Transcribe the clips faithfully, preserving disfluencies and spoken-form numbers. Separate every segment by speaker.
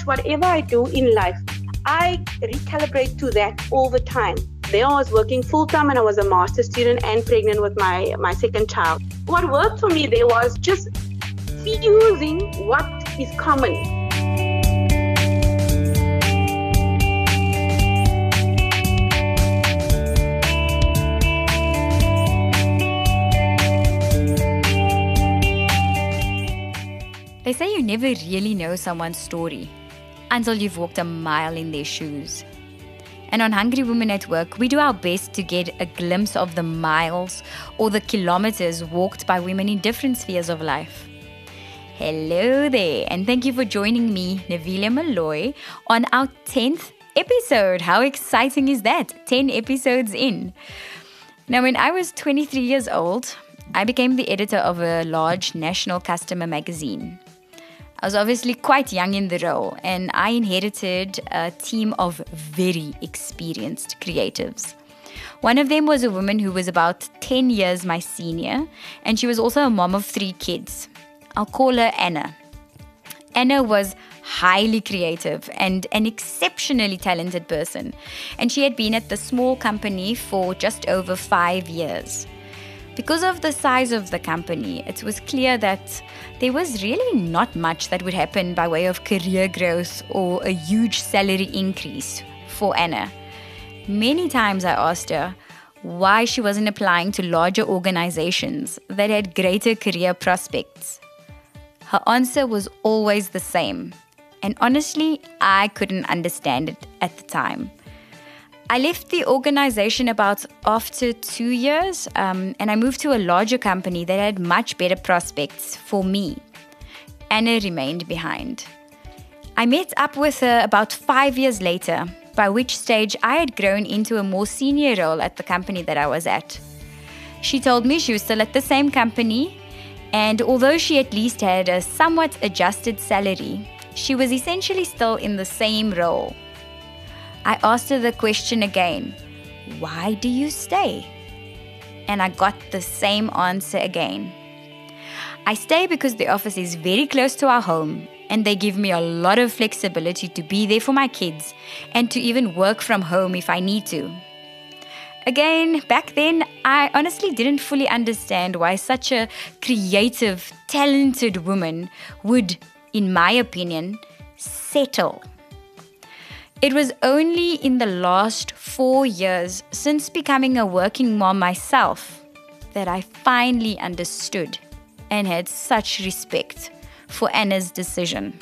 Speaker 1: whatever I do in life, I recalibrate to that all the time. There I was working full-time and I was a master's student and pregnant with my, my second child. What worked for me there was just fusing what is common.
Speaker 2: They say you never really know someone's story until you've walked a mile in their shoes. And on Hungry Women at Work, we do our best to get a glimpse of the miles or the kilometers walked by women in different spheres of life. Hello there, and thank you for joining me, Navilia Malloy, on our tenth episode. How exciting is that? ten episodes in. Now, when I was twenty-three years old, I became the editor of a large national customer magazine. I was obviously quite young in the role, and I inherited a team of very experienced creatives. One of them was a woman who was about ten years my senior, and she was also a mom of three kids. I'll call her Anna. Anna was highly creative and an exceptionally talented person, and she had been at the small company for just over five years. Because of the size of the company, it was clear that there was really not much that would happen by way of career growth or a huge salary increase for Anna. Many times I asked her why she wasn't applying to larger organizations that had greater career prospects. Her answer was always the same, and honestly, I couldn't understand it at the time. I left the organization about after two years um, and I moved to a larger company that had much better prospects for me. Anna remained behind. I met up with her about five years later, by which stage I had grown into a more senior role at the company that I was at. She told me she was still at the same company, and although she at least had a somewhat adjusted salary, she was essentially still in the same role. I asked her the question again, why do you stay? And I got the same answer again. I stay because the office is very close to our home and they give me a lot of flexibility to be there for my kids and to even work from home if I need to. Again, back then, I honestly didn't fully understand why such a creative, talented woman would, in my opinion, settle. It was only in the last four years since becoming a working mom myself that I finally understood and had such respect for Anna's decision.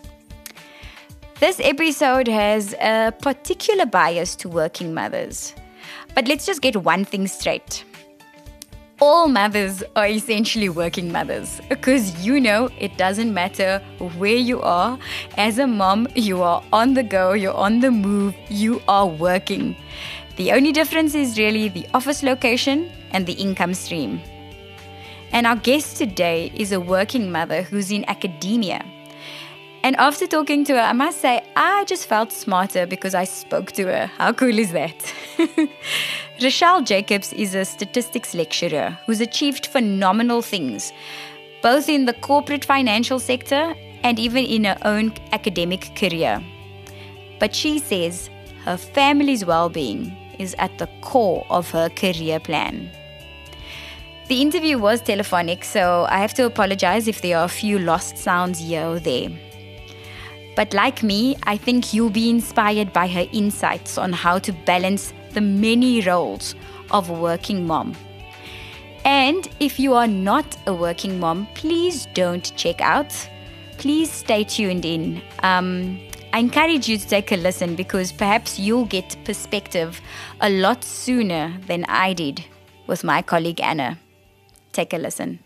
Speaker 2: This episode has a particular bias to working mothers, but let's just get one thing straight. All mothers are essentially working mothers because you know it doesn't matter where you are. As a mom, you are on the go, you're on the move, you are working. The only difference is really the office location and the income stream. And our guest today is a working mother who's in academia. And after talking to her, I must say, I just felt smarter because I spoke to her. How cool is that? Rochelle Jacobs is a statistics lecturer who's achieved phenomenal things, both in the corporate financial sector and even in her own academic career. But she says her family's well-being is at the core of her career plan. The interview was telephonic, so I have to apologize if there are a few lost sounds here or there. But like me, I think you'll be inspired by her insights on how to balance the many roles of a working mom. And if you are not a working mom, please don't check out. Please stay tuned in. Um, I encourage you to take a listen because perhaps you'll get perspective a lot sooner than I did with my colleague Anna. Take a listen.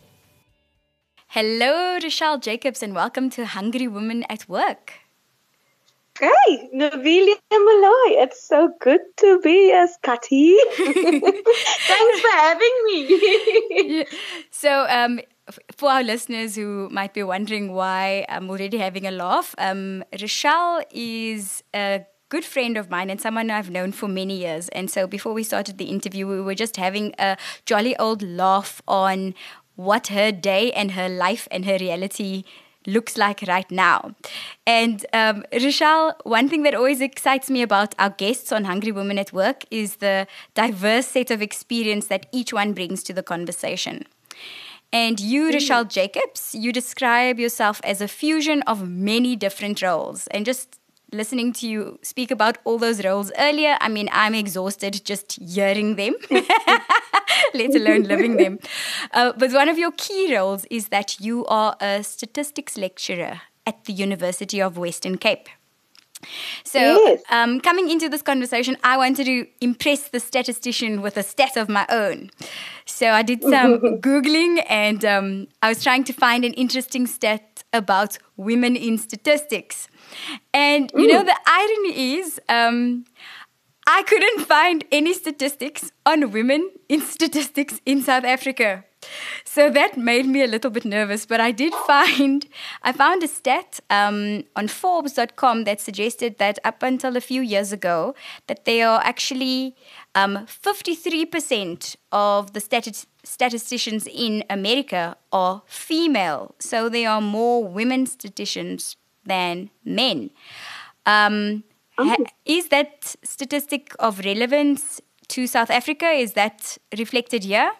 Speaker 2: Hello, Rochelle Jacobs, and welcome to Hungry Women at Work.
Speaker 1: Hey, Navilia Malloy, it's so good to be here, Scotty. Thanks for having me.
Speaker 2: Yeah. So, um, for our listeners who might be wondering why I'm already having a laugh, um, Rochelle is a good friend of mine and someone I've known for many years. And so before we started the interview, we were just having a jolly old laugh on what her day and her life and her reality looks like right now. And um, Rochelle, one thing that always excites me about our guests on Hungry Women at Work is the diverse set of experience that each one brings to the conversation. And you, mm. Rochelle Jacobs, you describe yourself as a fusion of many different roles. And just listening to you speak about all those roles earlier, I mean, I'm exhausted just hearing them, let alone living them. Uh, but one of your key roles is that you are a statistics lecturer at the University of Western Cape. So
Speaker 1: yes.
Speaker 2: um, coming into this conversation, I wanted to impress the statistician with a stat of my own. So I did some Googling, and um, I was trying to find an interesting stat about women in statistics. And, you mm. know, the irony is um, I couldn't find any statistics on women in statistics in South Africa. So that made me a little bit nervous, but I did find, I found a stat um, on Forbes dot com that suggested that up until a few years ago, that there are actually um, fifty-three percent of the stati- statisticians in America are female. So there are more women statisticians than men. Um, oh. ha- is that statistic of relevance to South Africa? Is that reflected here?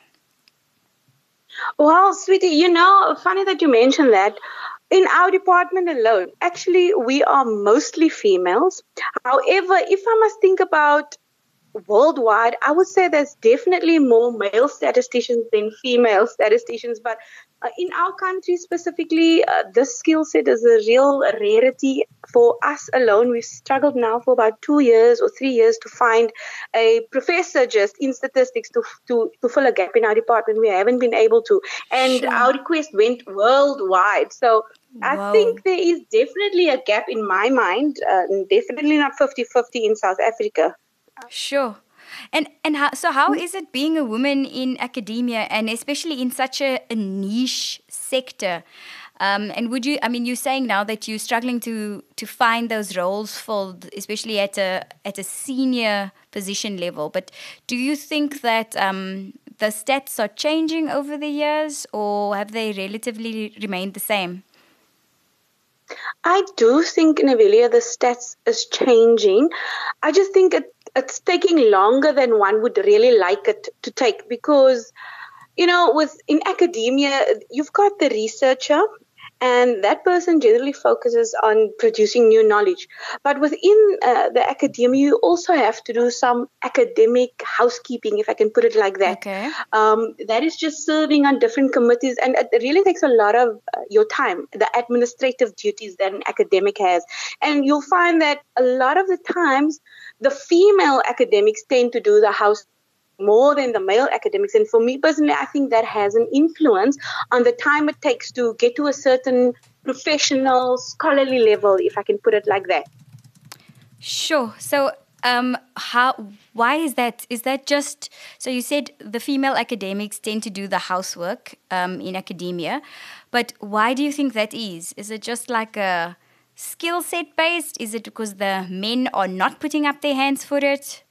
Speaker 1: Well, sweetie, you know, funny that you mentioned that. In our department alone, actually, we are mostly females. However, if I must think about worldwide, I would say there's definitely more male statisticians than female statisticians. But uh, in our country specifically, uh, this skill set is a real rarity for us alone. We've struggled now for about two years or three years to find a professor just in statistics to to, to fill a gap in our department. We haven't been able to. And
Speaker 2: sure.
Speaker 1: our request went worldwide. So I
Speaker 2: Whoa.
Speaker 1: think there is definitely a gap in my mind, uh, definitely not fifty-fifty in South Africa.
Speaker 2: Sure. And and how, so how is it being a woman in academia, and especially in such a, a niche sector? Um, and would you, I mean, you're saying now that you're struggling to to find those roles filled, especially at a at a senior position level. But do you think that um, the stats are changing over the years, or have they relatively remained the same?
Speaker 1: I do think, Navelia, the stats is changing. I just think it, it's taking longer than one would really like it to take because, you know, with in academia, you've got the researcher, and that person generally focuses on producing new knowledge. But within uh, the academia, you also have to do some academic housekeeping, if I can put it like that.
Speaker 2: Okay.
Speaker 1: Um, that is just serving on different committees, and it really takes a lot of uh, your time, the administrative duties that an academic has. And you'll find that a lot of the times, the female academics tend to do the house more than the male academics. And for me personally, I think that has an influence on the time it takes to get to a certain professional, scholarly level, if I can put it like that.
Speaker 2: Sure. So um, how? why is that? Is that just, so you said the female academics tend to do the housework um, in academia, but why do you think that is? Is it just like a skill set based? Is it because the men are not putting up their hands for it?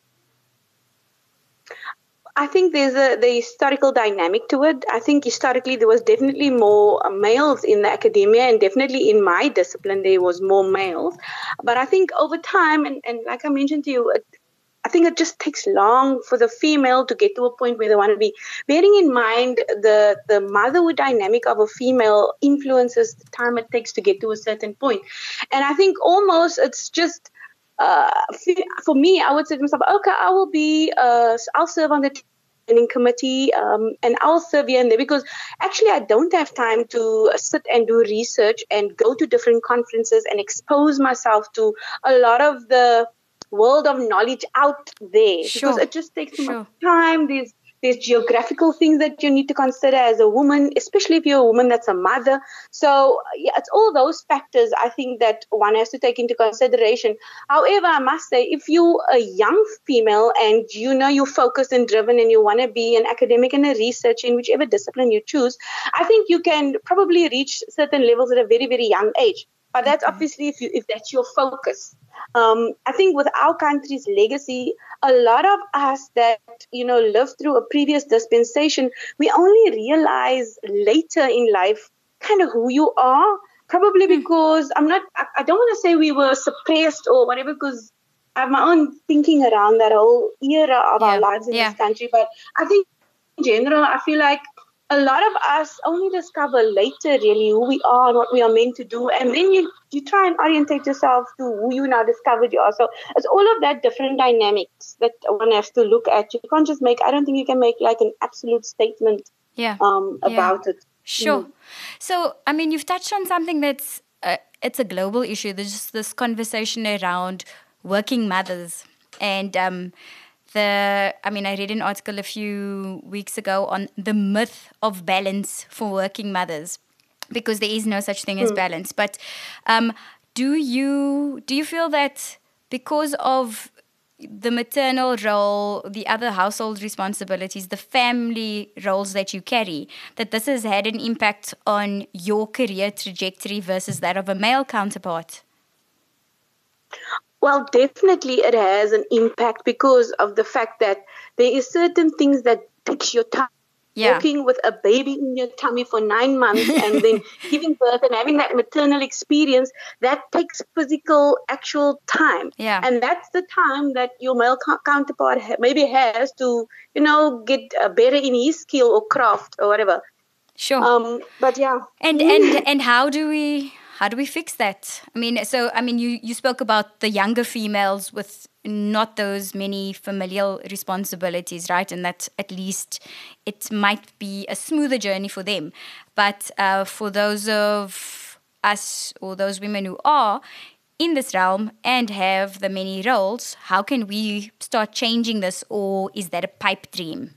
Speaker 1: I think there's a the historical dynamic to it. I think historically there was definitely more males in the academia, and definitely in my discipline there was more males. But I think over time, and, and like I mentioned to you, it, I think it just takes long for the female to get to a point where they want to be. Bearing in mind the, the motherhood dynamic of a female influences the time it takes to get to a certain point. And I think almost it's just, Uh, for me, I would say to myself, okay, I will be, uh, I'll serve on the training committee um, and I'll serve here and there, because actually I don't have time to sit and do research and go to different conferences and expose myself to a lot of the world of knowledge out there.
Speaker 2: Sure.
Speaker 1: Because it just takes too
Speaker 2: Sure.
Speaker 1: much time. There's There's geographical things that you need to consider as a woman, especially if you're a woman that's a mother. So, yeah, it's all those factors I think that one has to take into consideration. However, I must say, if you're a young female and you know you're focused and driven and you want to be an academic and a researcher in whichever discipline you choose, I think you can probably reach certain levels at a very, very young age. But that's okay. Obviously if you if that's your focus. Um, I think with our country's legacy, a lot of us that, you know, lived through a previous dispensation, we only realize later in life kind of who you are. Probably because I'm not, I, I don't want to say we were suppressed or whatever, because I have my own thinking around that whole era of
Speaker 2: Yeah.
Speaker 1: our lives in
Speaker 2: Yeah.
Speaker 1: this country. But I think in general, I feel like a lot of us only discover later really who we are and what we are meant to do. And then you, you try and orientate yourself to who you now discovered you are. So it's all of that different dynamics that one has to look at. You can't just make, I don't think you can make like an absolute statement
Speaker 2: Yeah.
Speaker 1: um,
Speaker 2: Yeah.
Speaker 1: about it.
Speaker 2: Sure.
Speaker 1: Mm.
Speaker 2: So, I mean, you've touched on something that's, uh, it's a global issue. There's just this conversation around working mothers. And um, the, I mean, I read an article a few weeks ago on the myth of balance for working mothers, because there is no such thing as balance. But um, do you do you feel that because of the maternal role, the other household responsibilities, the family roles that you carry, that this has had an impact on your career trajectory versus that of a male counterpart?
Speaker 1: Well, definitely it has an impact because of the fact that there is certain things that takes your time.
Speaker 2: Yeah.
Speaker 1: Walking with a baby in your tummy for nine months and then giving birth and having that maternal experience, that takes physical, actual time.
Speaker 2: Yeah.
Speaker 1: And that's the time that your male co- counterpart ha- maybe has to, you know, get uh, better in his skill or craft or whatever.
Speaker 2: Sure.
Speaker 1: Um, but yeah.
Speaker 2: And and and how do we how do we fix that? I mean, so I mean, you you spoke about the younger females with not those many familial responsibilities, right? And that at least it might be a smoother journey for them. But uh, for those of us or those women who are in this realm and have the many roles, how can we start changing this, or is that a pipe dream?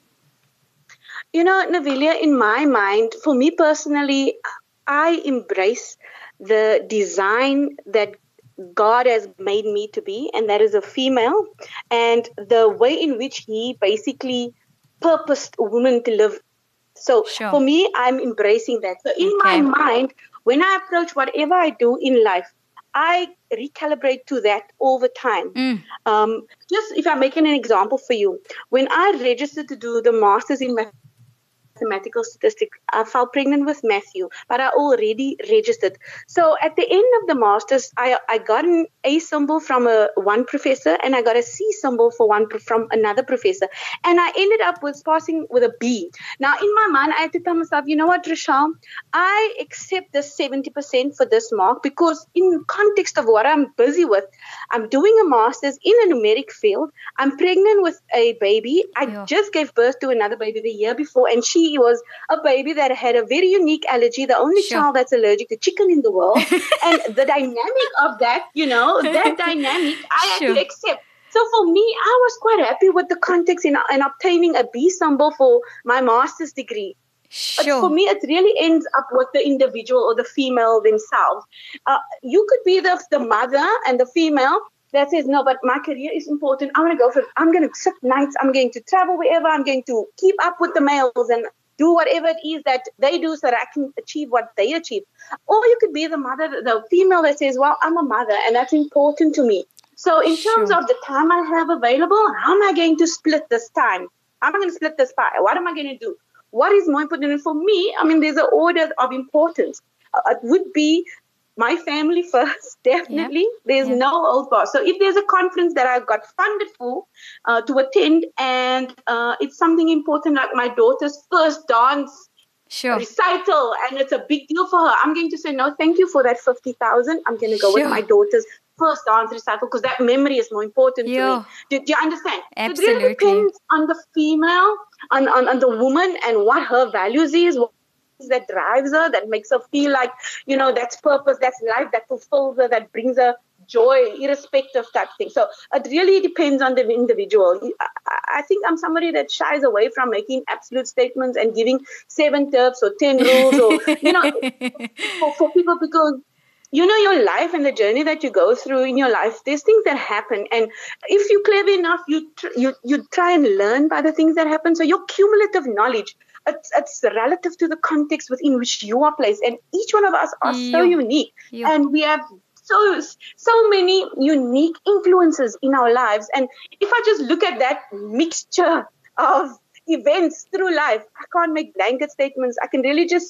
Speaker 1: You know, Navilia, in my mind, for me personally, I embrace the design that God has made me to be, and that is a female, and the way in which He basically purposed a woman to live. So
Speaker 2: Sure.
Speaker 1: for me, I'm embracing that. So in
Speaker 2: Okay.
Speaker 1: my mind, when I approach whatever I do in life, I recalibrate to that all the time.
Speaker 2: Mm.
Speaker 1: Um, just if I'm making an example for you, when I registered to do the master's in mathematics, mathematical statistics, I fell pregnant with Matthew, but I already registered. So at the end of the master's, I, I got an A symbol from a one professor and I got a C symbol for one from another professor. And I ended up with passing with a B. Now in my mind, I had to tell myself, you know what, Rochelle, I accept this seventy percent for this mark because in context of what I'm busy with, I'm doing a master's in a numeric field. I'm pregnant with a baby. I
Speaker 2: Yeah.
Speaker 1: just gave birth to another baby the year before, and she was a baby that had a very unique allergy, the only
Speaker 2: Sure.
Speaker 1: child that's allergic to chicken in the world. And the dynamic of that, you know, that dynamic, I had
Speaker 2: Sure.
Speaker 1: to accept. So for me, I was quite happy with the context in, in obtaining a B symbol for my master's degree. But
Speaker 2: Sure.
Speaker 1: for me, it really ends up with the individual or the female themselves. Uh, you could be the, the mother and the female that says, no, but my career is important. I'm going to go for it. I'm going to sit nights. I'm going to travel wherever. I'm going to keep up with the males and do whatever it is that they do so that I can achieve what they achieve. Or you could be the mother, the female that says, well, I'm a mother and that's important to me. So in terms
Speaker 2: Sure.
Speaker 1: of the time I have available, how am I going to split this time? How am I going to split this pie? What am I going to do? What is more important? And for me, I mean, there's an order of importance. Uh, it would be my family first, definitely.
Speaker 2: Yeah.
Speaker 1: There's
Speaker 2: Yeah.
Speaker 1: no old boss. So if there's a conference that I got funded for uh, to attend, and uh, it's something important like my daughter's first dance
Speaker 2: Sure.
Speaker 1: recital, and it's a big deal for her, I'm going to say, no, thank you for that fifty thousand. I'm going to go
Speaker 2: Sure.
Speaker 1: with my daughter's first dance recital because that memory is more important
Speaker 2: Yeah.
Speaker 1: to me. Do, do you understand? It
Speaker 2: Absolutely.
Speaker 1: really depends on the female, on, on, on the woman and what her values is, what that drives her, that makes her feel like, you know, that's purpose, that's life, that fulfills her, that brings her joy, irrespective type thing. So it really depends on the individual. I, I think I'm somebody that shies away from making absolute statements and giving seven tips or ten rules or, you know, for, for people because, you know, your life and the journey that you go through in your life, there's things that happen. And if you're clever enough, you, tr- you, you try and learn by the things that happen. So your cumulative knowledge, It's, it's relative to the context within which you are placed. And each one of us are so
Speaker 2: Yeah.
Speaker 1: unique.
Speaker 2: Yeah.
Speaker 1: And we have so so many unique influences in our lives. And if I just look at that mixture of events through life, I can't make blanket statements. I can really just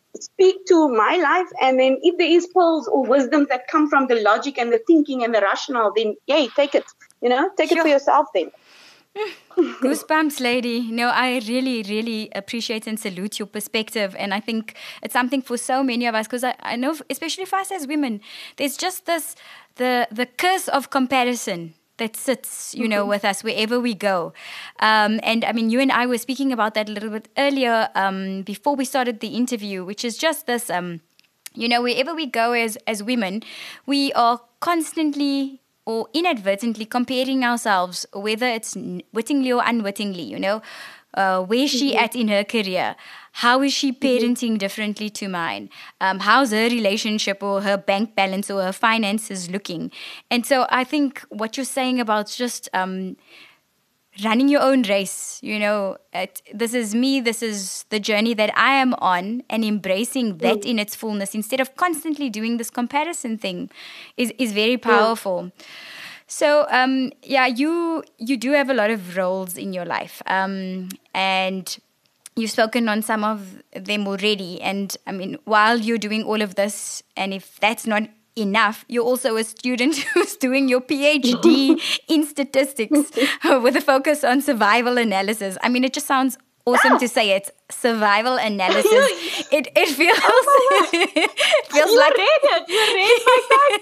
Speaker 1: speak to my life. And then if there is pearls or wisdoms that come from the logic and the thinking and the rational, then yay, take it. You know, take
Speaker 2: Sure.
Speaker 1: it for yourself then.
Speaker 2: Goosebumps, lady. No, I really, really appreciate and salute your perspective. And I think it's something for so many of us, because I, I know, especially for us as women, there's just this, the, the curse of comparison that sits, you know, mm-hmm. with us wherever we go. Um, and I mean, you and I were speaking about that a little bit earlier um, before we started the interview, which is just this, um, you know, wherever we go as, as women, we are constantly or inadvertently comparing ourselves, whether it's wittingly or unwittingly, you know, uh, where's she mm-hmm. at in her career? How is she parenting mm-hmm. differently to mine? Um, how's her relationship or her bank balance or her finances looking? And so I think what you're saying about just um, running your own race, you know, it, this is me, this is the journey that I am on, and embracing that mm. in its fullness instead of constantly doing this comparison thing is, is very powerful. Yeah. So, um, yeah, you you do have a lot of roles in your life, um, and you've spoken on some of them already. And I mean, while you're doing all of this, and if that's not enough, you're also a student who's doing your PhD in statistics with a focus on survival analysis. I mean, it just sounds awesome to say it. Survival analysis. It it feels
Speaker 1: oh
Speaker 2: it feels
Speaker 1: you
Speaker 2: like
Speaker 1: read it. You read my text.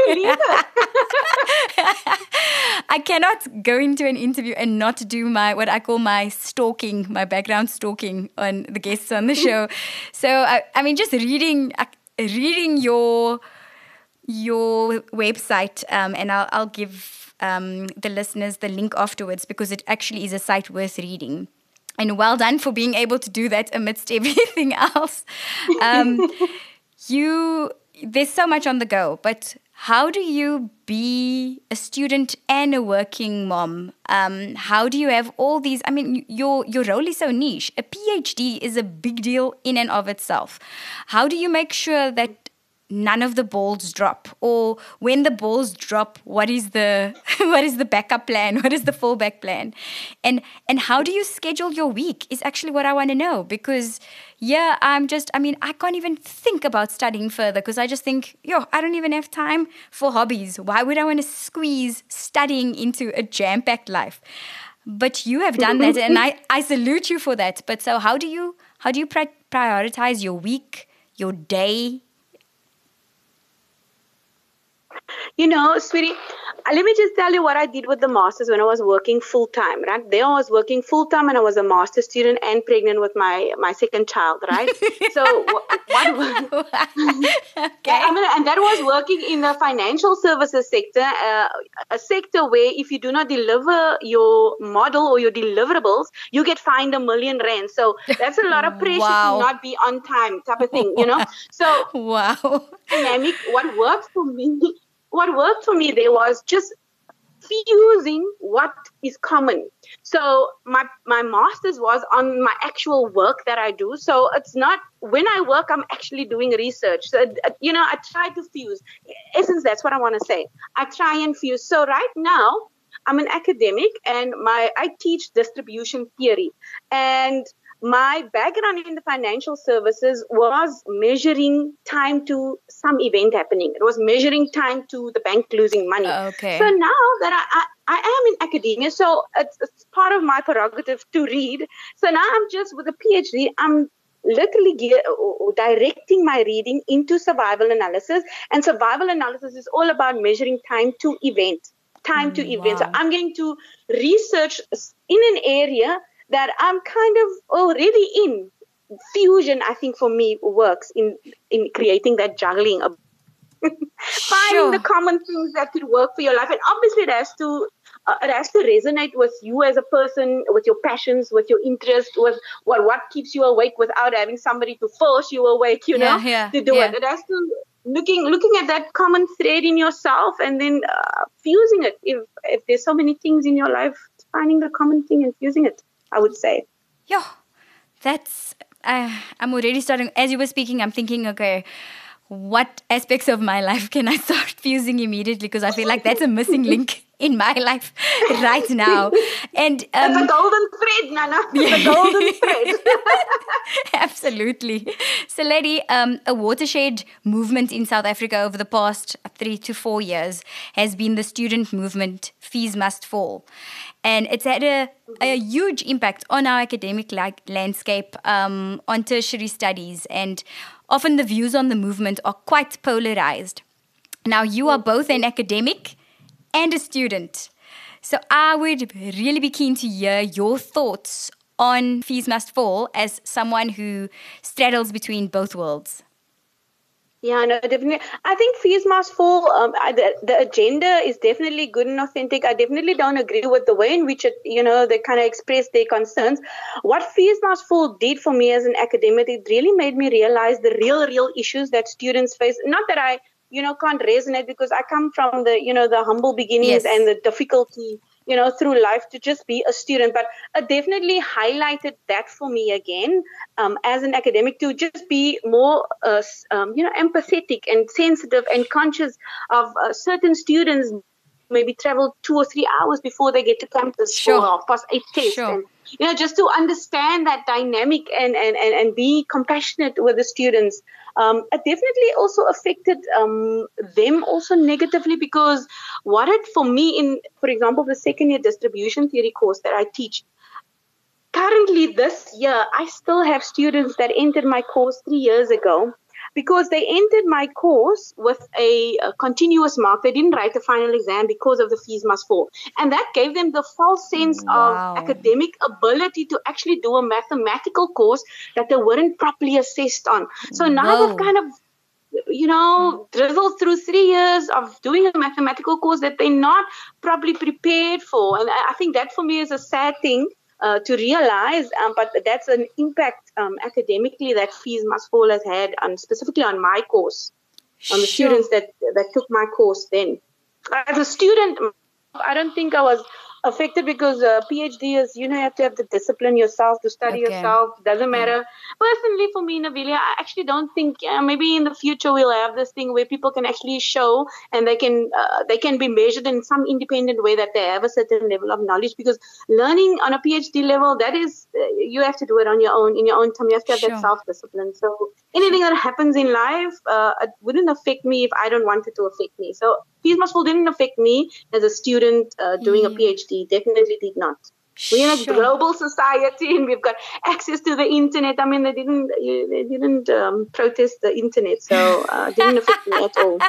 Speaker 1: I can't believe it.
Speaker 2: I cannot go into an interview and not do my what I call my stalking, my background stalking on the guests on the show. So I, I mean, just reading reading your your website, um, and I'll, I'll give um, the listeners the link afterwards, because it actually is a site worth reading. And well done for being able to do that amidst everything else. Um, you there's so much on the go, but how do you be a student and a working mom? Um, how do you have all these? I mean, your your role is so niche. A PhD is a big deal in and of itself. How do you make sure that none of the balls drop, or when the balls drop, what is the what is the backup plan? What is the fallback plan? And and how do you schedule your week is actually what I want to know, because yeah, I'm just, I mean, I can't even think about studying further, because I just think, yo, I don't even have time for hobbies. Why would I want to squeeze studying into a jam-packed life? But you have done that, and I, I salute you for that. But so how do you how do you pri- prioritize your week, your day?
Speaker 1: You know, sweetie, let me just tell you what I did with the masters when I was working full time, right? There I was working full time, and I was a master's student and pregnant with my, my second child, right? So what, what was, okay. I mean, and that was working in the financial services sector, uh, a sector where if you do not deliver your model or your deliverables, you get fined a million rand. So that's a lot of pressure wow. to not be on time, type of thing, you know? So
Speaker 2: wow.
Speaker 1: dynamic, what worked for me What worked for me there was just fusing what is common. So my my master's was on my actual work that I do. So it's not, when I work, I'm actually doing research. So, you know, I try to fuse. In essence, that's what I want to say. I try and fuse. So right now, I'm an academic, and my I teach distribution theory. And my background in the financial services was measuring time to some event happening. It was measuring time to the bank losing money.
Speaker 2: Okay.
Speaker 1: So now that I, I, I am in academia, so it's, it's part of my prerogative to read. So now I'm just, with a PhD, I'm literally gear, or, or directing my reading into survival analysis. And survival analysis is all about measuring time to event. Time to
Speaker 2: mm,
Speaker 1: event.
Speaker 2: wow.
Speaker 1: So I'm going to research in an area that I'm kind of already in. Fusion, I think, for me works in, in creating that juggling of finding
Speaker 2: sure.
Speaker 1: the common things that could work for your life. And obviously it has to uh, it has to resonate with you as a person, with your passions, with your interest, with what what keeps you awake without having somebody to force you awake, you
Speaker 2: yeah,
Speaker 1: know,
Speaker 2: yeah,
Speaker 1: to do
Speaker 2: yeah.
Speaker 1: it. It has to looking looking at that common thread in yourself, and then uh, fusing it. If if there's so many things in your life, finding the common thing and fusing it, I would say.
Speaker 2: Yeah, that's, uh, I'm already starting, as you were speaking, I'm thinking, okay, what aspects of my life can I start fusing immediately? Because I feel like that's a missing link in my life right now. And um,
Speaker 1: it's a golden thread, Nana. It's a golden thread.
Speaker 2: Absolutely. So, lady, um, a watershed movement in South Africa over the past three to four years has been the student movement, Fees Must Fall. And it's had a, a huge impact on our academic like, landscape, um, on tertiary studies, and often the views on the movement are quite polarized. Now, you are both an academic and a student. So I would really be keen to hear your thoughts on Fees Must Fall as someone who straddles between both worlds.
Speaker 1: Yeah, no, definitely. I think Fees Must Fall, um, I, the, the agenda is definitely good and authentic. I definitely don't agree with the way in which it, you know, they kind of express their concerns. What Fees Must Fall did for me as an academic, it really made me realize the real, real issues that students face. Not that I, you know, can't resonate, because I come from the, you know, the humble beginnings, yes, and the difficulty, you know, through life to just be a student. But it definitely highlighted that for me again, um, as an academic, to just be more, uh, um, you know, empathetic and sensitive and conscious of uh, certain students maybe travel two or three hours before they get to campus
Speaker 2: sure.
Speaker 1: for half past eight test.
Speaker 2: Sure.
Speaker 1: And, you know, just to understand that dynamic and, and, and, and be compassionate with the students. Um, it definitely also affected um, them also negatively, because what it for me in, for example, the second year distribution theory course that I teach, currently this year, I still have students that entered my course three years ago, because they entered my course with a, a continuous mark. They didn't write the final exam because of the Fees Must Fall. And that gave them the false sense
Speaker 2: wow.
Speaker 1: of academic ability to actually do a mathematical course that they weren't properly assessed on. So now
Speaker 2: Whoa.
Speaker 1: they've kind of, you know, drizzled through three years of doing a mathematical course that they're not properly prepared for. And I think that for me is a sad thing. Uh, to realize, um, but that's an impact um, academically that Fees Must Fall has had, on, specifically on my course, on the
Speaker 2: sure.
Speaker 1: students that that took my course then. As a student, I don't think I was affected, because uh, PhD is, you know, you have to have the discipline yourself to study
Speaker 2: okay.
Speaker 1: yourself. Doesn't matter. Yeah. Personally, for me, Navilia, I actually don't think uh, maybe in the future we'll have this thing where people can actually show and they can uh, they can be measured in some independent way that they have a certain level of knowledge. Because learning on a PhD level, that is, uh, you have to do it on your own, in your own time. You have to have
Speaker 2: sure.
Speaker 1: that self-discipline. So anything that happens in life, uh, it wouldn't affect me if I don't want it to affect me. So Fees Must Fall didn't affect me as a student uh, doing mm. a PhD. Definitely did not. We're in a
Speaker 2: sure.
Speaker 1: global society and we've got access to the internet. I mean, they didn't they didn't um, protest the internet, so uh, it didn't affect me at all.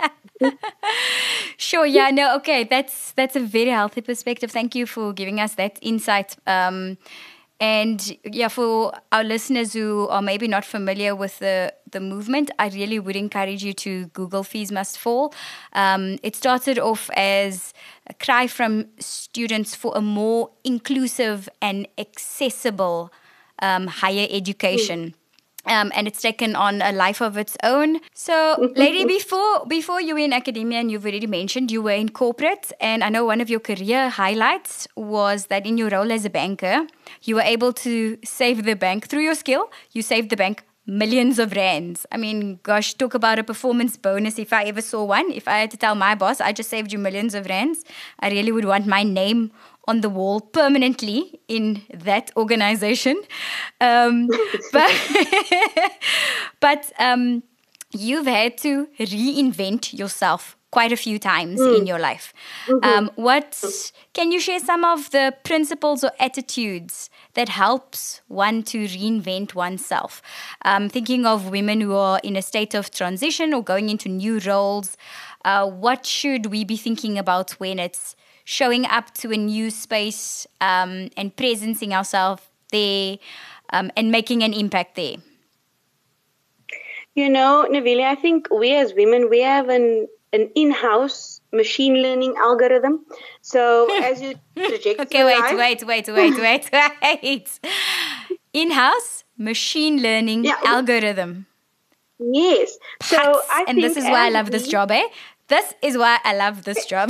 Speaker 2: Sure, yeah, no, okay, that's that's a very healthy perspective. Thank you for giving us that insight. Um, and yeah, for our listeners who are maybe not familiar with the, the movement, I really would encourage you to Google Fees Must Fall. Um, it started off as a cry from students for a more inclusive and accessible um, higher education. Mm. Um, and it's taken on a life of its own. So, lady, before before you were in academia, and you've already mentioned you were in corporate, and I know one of your career highlights was that in your role as a banker, you were able to save the bank through your skill. You saved the bank millions of rands. I mean, gosh, talk about a performance bonus if I ever saw one. If I had to tell my boss, I just saved you millions of rands, I really would want my name on the wall permanently in that organization. Um, but but um, you've had to reinvent yourself quite a few times mm. in your life. Mm-hmm. Um, what can you share some of the principles or attitudes that helps one to reinvent oneself? Um, thinking of women who are in a state of transition or going into new roles, uh, what should we be thinking about when it's showing up to a new space um, and presencing ourselves there um, and making an impact there?
Speaker 1: You know, Navilia, I think we as women, we have an, an in-house machine learning algorithm. So as you project
Speaker 2: Okay, wait,
Speaker 1: life,
Speaker 2: wait, wait, wait, wait, wait. In-house machine learning yeah. algorithm.
Speaker 1: Yes. So
Speaker 2: Pats.
Speaker 1: I
Speaker 2: and
Speaker 1: think
Speaker 2: this is why I love
Speaker 1: we,
Speaker 2: this job, eh? This is why I love this job.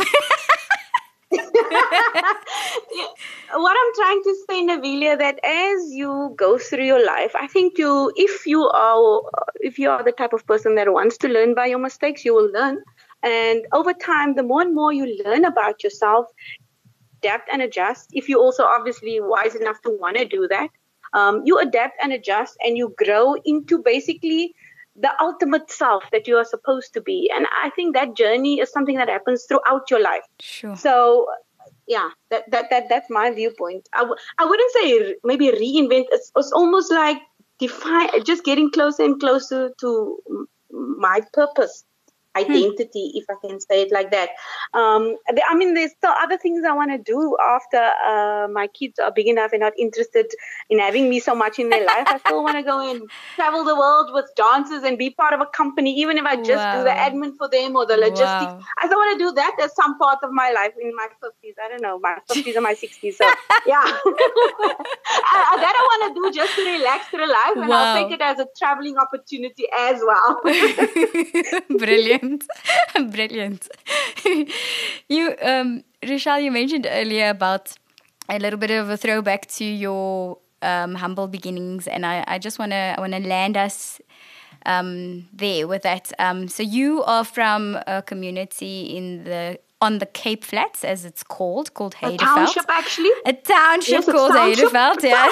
Speaker 1: What I'm trying to say, Navilia, that as you go through your life, I think you, if you are, if you are the type of person that wants to learn by your mistakes, you will learn. And over time, the more and more you learn about yourself, adapt and adjust, if you're also obviously wise enough to want to do that, um, you adapt and adjust and you grow into basically the ultimate self that you are supposed to be. And I think that journey is something that happens throughout your life.
Speaker 2: Sure.
Speaker 1: So, yeah, that that, that that's my viewpoint. I, w- I wouldn't say maybe reinvent. It's, it's almost like define, just getting closer and closer to my purpose, identity, hmm. if I can say it like that. Um, I mean, there's still other things I want to do after uh, my kids are big enough and not interested in having me so much in their life. I still want to go and travel the world with dancers and be part of a company, even if I just wow. do the admin for them or the logistics. Wow. I still want to do that as some part of my life in my fifties. I don't know, my fifties or my sixties. So, yeah. I, that I want to do just to relax through life, and wow. I'll take it as a traveling opportunity as well.
Speaker 2: Brilliant. Brilliant. You, um, Rochelle, you mentioned earlier about a little bit of a throwback to your um, humble beginnings, and I, I just want to I want to land us um, there with that. Um, so you are from a community in the on the Cape Flats, as it's called, called Heideveld.
Speaker 1: A township, actually.
Speaker 2: A township yes, called Heideveld, yeah.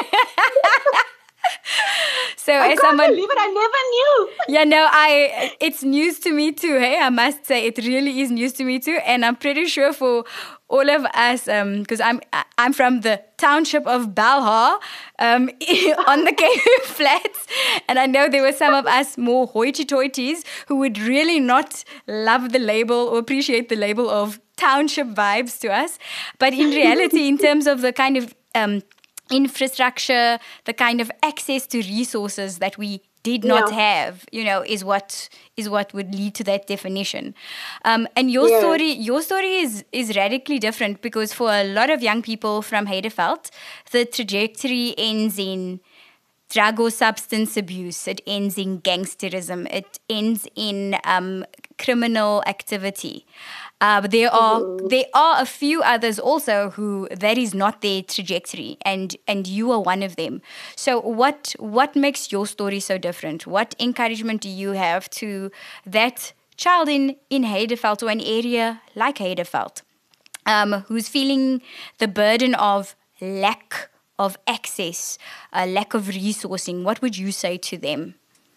Speaker 2: So
Speaker 1: I
Speaker 2: as
Speaker 1: can't
Speaker 2: someone,
Speaker 1: believe it, I never
Speaker 2: knew. Yeah, no, I it's news to me too, hey, I must say it really is news to me too. And I'm pretty sure for all of us, because um, I'm I'm from the township of Balha um, on the Cape Flats, and I know there were some of us more hoity-toities who would really not love the label or appreciate the label of township vibes to us. But in reality, in terms of the kind of um, infrastructure, the kind of access to resources that we did not yeah. have, you know, is what is what would lead to that definition. Um, and your yeah. story, your story is is radically different, because for a lot of young people from Heideveld, the trajectory ends in drug or substance abuse. It ends in gangsterism. It ends in um, criminal activity. Uh, but there are mm-hmm. there are a few others also who that is not their trajectory, and and you are one of them. So what what makes your story so different? What encouragement do you have to that child in in Heideveld, or an area like Heideveld, um, who's feeling the burden of lack of access, a lack of resourcing? What would you say to them?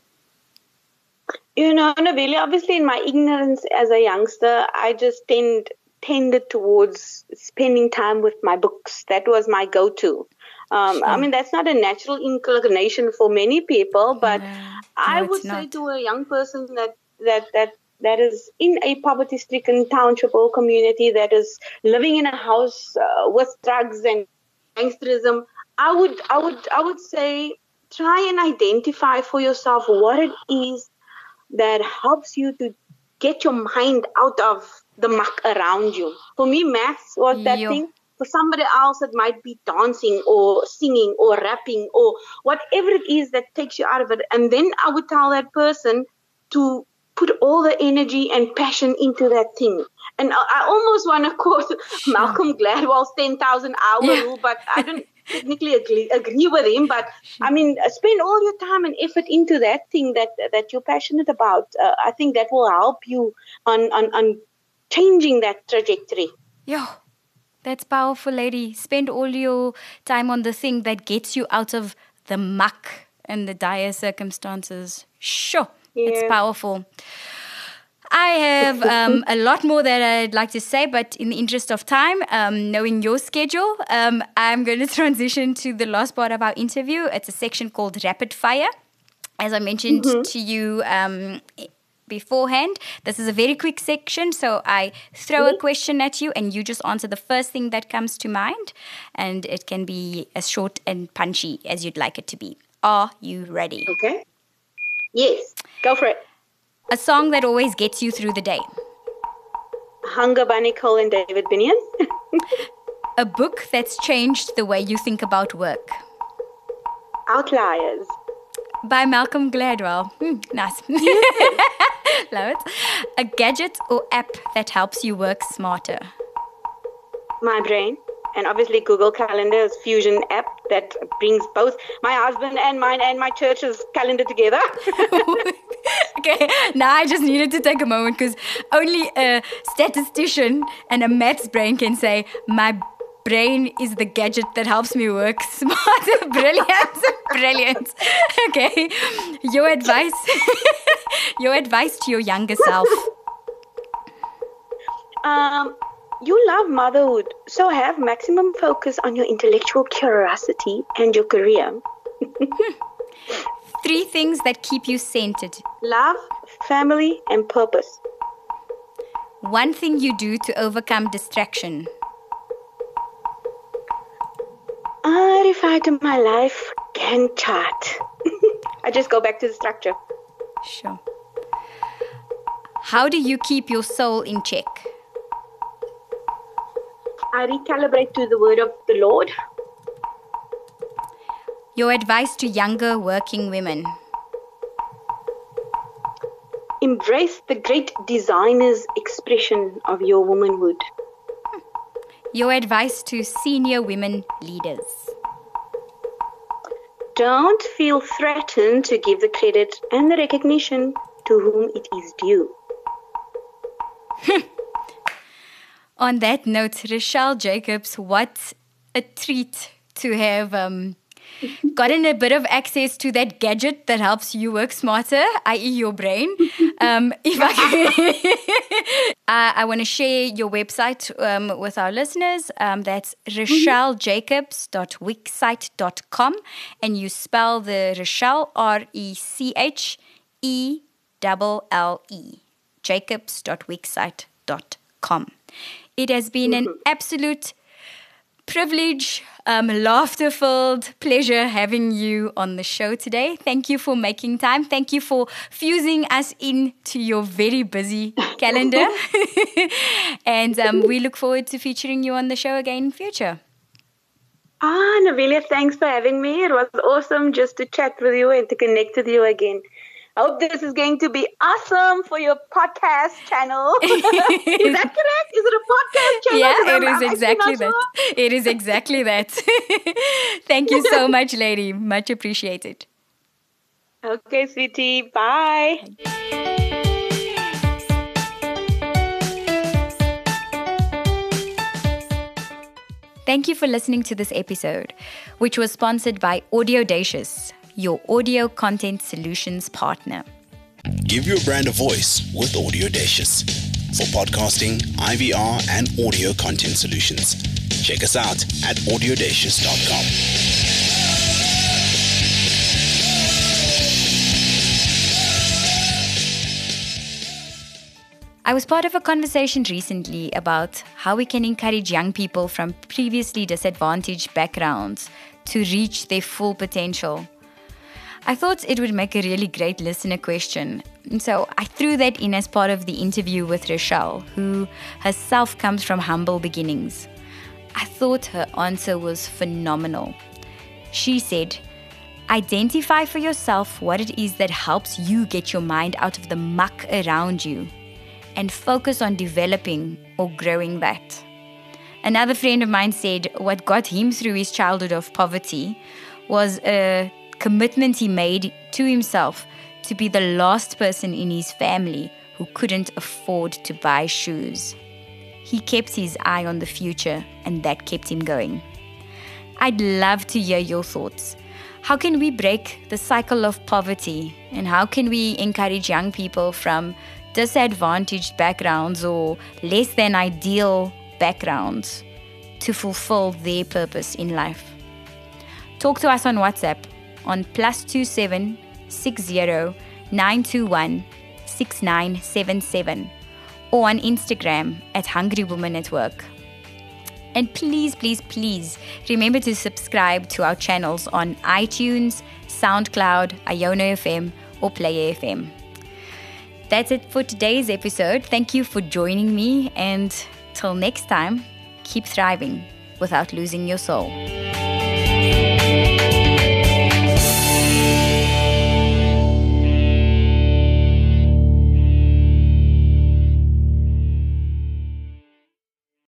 Speaker 1: You know, Nabili, obviously in my ignorance as a youngster, I just tend, tended towards spending time with my books. That was my go-to. Um, sure. I mean, that's not a natural inclination for many people, but yeah. no, I would say not. To a young person that, that, that, that is in a poverty-stricken township or community, that is living in a house uh, with drugs and gangsterism, I would, I would, I would say, try and identify for yourself what it is that helps you to get your mind out of the muck around you. For me, maths was that Yo. thing. For somebody else, it might be dancing or singing or rapping or whatever it is that takes you out of it. And then I would tell that person to put all the energy and passion into that thing. And I, I almost want to quote sure. Malcolm Gladwell's ten thousand hour yeah. rule, but I don't technically agree, agree with him. But I mean, spend all your time and effort into that thing that that you're passionate about. Uh, I think that will help you on, on, on changing that trajectory.
Speaker 2: Yeah, that's powerful, lady. Spend all your time on the thing that gets you out of the muck and the dire circumstances. Sure, yeah. It's powerful. I have um, a lot more that I'd like to say, but in the interest of time, um, knowing your schedule, um, I'm going to transition to the last part of our interview. It's a section called Rapid Fire. As I mentioned mm-hmm. to you um, beforehand, this is a very quick section, so I throw mm-hmm. a question at you and you just answer the first thing that comes to mind, and it can be as short and punchy as you'd like it to be. Are you ready?
Speaker 1: Okay. Yes, go for it.
Speaker 2: A song that always gets you through the day.
Speaker 1: Hunger, by Nicole and David Binion.
Speaker 2: A book that's changed the way you think about work.
Speaker 1: Outliers.
Speaker 2: By Malcolm Gladwell. Mm, nice. Love it. A gadget or app that helps you work smarter.
Speaker 1: My brain. And obviously Google Calendar is Fusion app. that brings both my husband and mine and my church's calendar together.
Speaker 2: Okay, now I just needed to take a moment because only a statistician and a maths brain can say my brain is the gadget that helps me work smarter. Brilliant, brilliant. Okay, your advice, your advice to your younger self.
Speaker 1: Um, you love motherhood, so have maximum focus on your intellectual curiosity and your career.
Speaker 2: Three things that keep you centered.
Speaker 1: Love, family, and purpose.
Speaker 2: One thing you do to overcome distraction.
Speaker 1: I refer to my life Gantt chart. I just go back to the structure.
Speaker 2: Sure. How do you keep your soul in check?
Speaker 1: I recalibrate to the word of the Lord.
Speaker 2: Your advice to younger working women.
Speaker 1: Embrace the great designer's expression of your womanhood.
Speaker 2: Your advice to senior women leaders.
Speaker 1: Don't feel threatened to give the credit and the recognition to whom it is due.
Speaker 2: On that note, Rochelle Jacobs, what a treat to have um, gotten a bit of access to that gadget that helps you work smarter, that is your brain. Um, if I, can, I, I want to share your website um, with our listeners. Um, that's rochelle jacobs dot wixsite dot com, and you spell the Rochelle, R E C H E L L E, jacobs dot wixsite dot com. It has been an absolute privilege, um, laughter-filled pleasure having you on the show today. Thank you for making time. Thank you for fusing us into your very busy calendar. And um, we look forward to featuring you on the show again in future.
Speaker 1: Ah, Navelia, thanks for having me. It was awesome just to chat with you and to connect with you again. I hope this is going to be awesome for your podcast channel. Is that correct? Is it a podcast channel?
Speaker 2: Yeah, it is exactly that. Sure. It is exactly that. Thank you so much, lady. Much appreciated.
Speaker 1: Okay, sweetie. Bye.
Speaker 2: Thank you for listening to this episode, which was sponsored by Audiodacious, your audio content solutions partner.
Speaker 3: Give your brand a voice with Audiodacious. For podcasting, I V R, and audio content solutions. Check us out at audiodacious dot com.
Speaker 2: I was part of a conversation recently about how we can encourage young people from previously disadvantaged backgrounds to reach their full potential. I thought it would make a really great listener question, and so I threw that in as part of the interview with Rochelle, who herself comes from humble beginnings. I thought her answer was phenomenal. She said, identify for yourself what it is that helps you get your mind out of the muck around you, and focus on developing or growing that. Another friend of mine said what got him through his childhood of poverty was a commitment he made to himself to be the last person in his family who couldn't afford to buy shoes. He kept his eye on the future, and that kept him going. I'd love to hear your thoughts. How can we break the cycle of poverty, and how can we encourage young people from disadvantaged backgrounds or less than ideal backgrounds to fulfill their purpose in life? Talk to us on WhatsApp on plus two seven six zero nine two one six nine seven seven or on Instagram at Hungry Woman at Work. And please, please, please remember to subscribe to our channels on iTunes, SoundCloud, Iono F M, or Player F M. That's it for today's episode. Thank you for joining me, and till next time, keep thriving without losing your soul.